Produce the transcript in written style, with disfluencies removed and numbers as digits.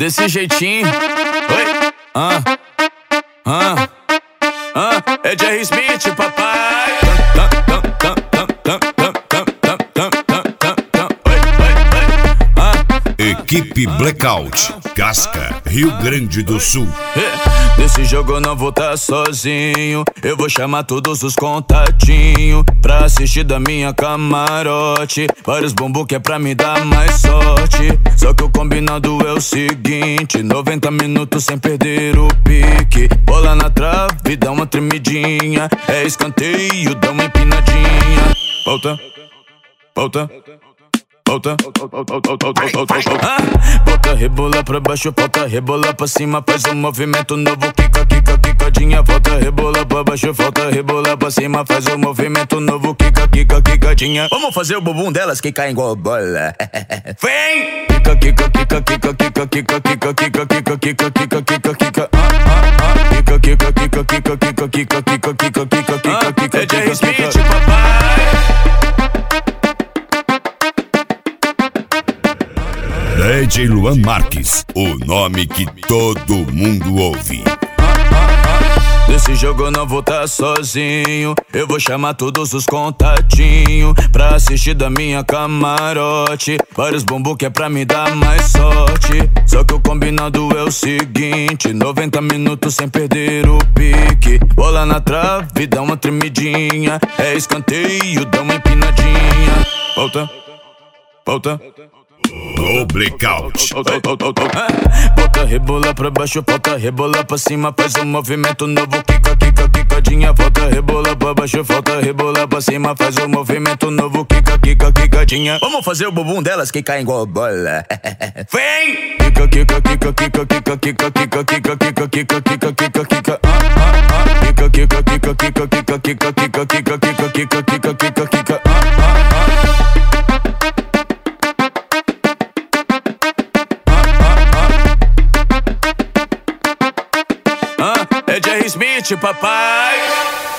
desse jeitinho. Oi, é Jerry Smith, papai. Equipe Blackout, Casca, Rio Grande do Sul. Desse jogo eu não vou tá sozinho. Eu vou chamar todos os contatinhos pra assistir da minha camarote. Vários bumbum que é pra me dar mais sorte. Só que o combinado é o seguinte: 90 minutos sem perder o pique. Bola na trave, dá uma tremidinha. É escanteio, dá uma empinadinha. Volta, volta. Volta, volta, rebola pra baixo, volta, rebola pra cima. Faz um movimento novo, quica, quica, quicadinha. Volta, rebola pra baixo, volta, rebola pra cima. Faz um movimento novo, quica, quica, quicadinha. Vamos fazer o bumbum delas que caem igual bola. Vem! Quica, quica, quica, quica, quica, quica, quica, quica, quica, quica, quica, quica, quica. Quica, quica, quica, quica, quica, quica, quica, quica, quica, quica, quica. É Jerry Smith, papai. DJ Luan Marques, o nome que todo mundo ouve. Desse jogo eu não vou tá sozinho. Eu vou chamar todos os contatinhos pra assistir da minha camarote. Vários bumbum que é pra me dar mais sorte. Só que o combinado é o seguinte: 90 minutos sem perder o pique. Bola na trave, dá uma tremidinha. É escanteio, dá uma empinadinha. Volta, volta. O Blackout. Volta, rebola pra baixo, volta, rebola pra cima. Faz um movimento novo, quica, quica, quicadinha. Volta, rebola pra baixo, volta, rebola pra cima. Faz um movimento novo, quica, quica, quicadinha. Vamos fazer o bumbum delas que caem igual bola. Vem! Quica, quica, quica, quica, quica, quica, quica, quica, quica, quica, quica, quica, quica. Quica, quica, quica, quica, quica, quica, quica, quica, quica, quica, quica, quica, quica. É Jerry Smith, papai.